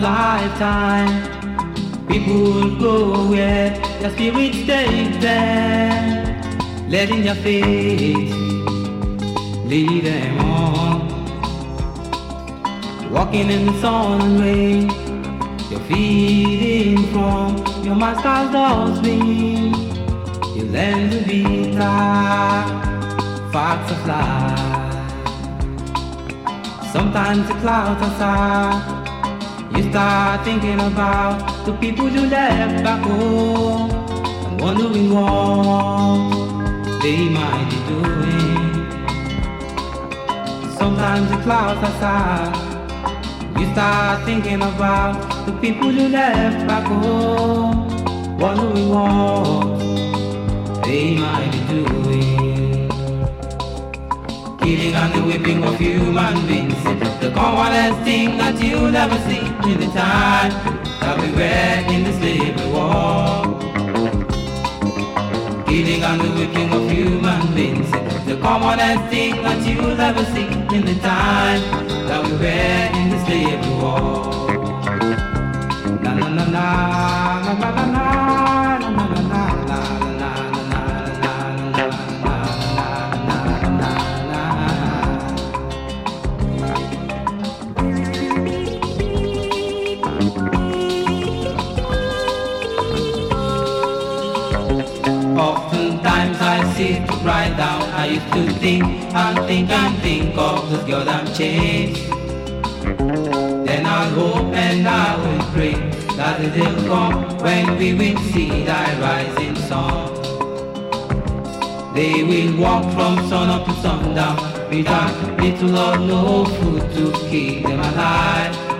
lifetime. People go where their spirit takes them, letting your faith lead them on. Walking in the sun and rain, you're feeding from your master's dustbin. You learn to be facts of life. Sometimes the clouds are sad. You start thinking about the people you left back home and wondering what they might be doing. Sometimes the clouds are sad. You start thinking about the people you left back home, wondering what they might be doing. Killing and the whipping of human beings, the commonest thing that you'll ever see in the time that we were in the slavery war. Killing and the whipping of human beings, the commonest thing that you'll ever see in the time that we were in the slavery war. Na na na na na na na na. Oftentimes I sit to write down. I used to think and think and think of the girl I'm chased. Then I'll hope and I will pray that the day will come when we will see thy rising sun. They will walk from sun up to sundown without little or no food to keep them alive.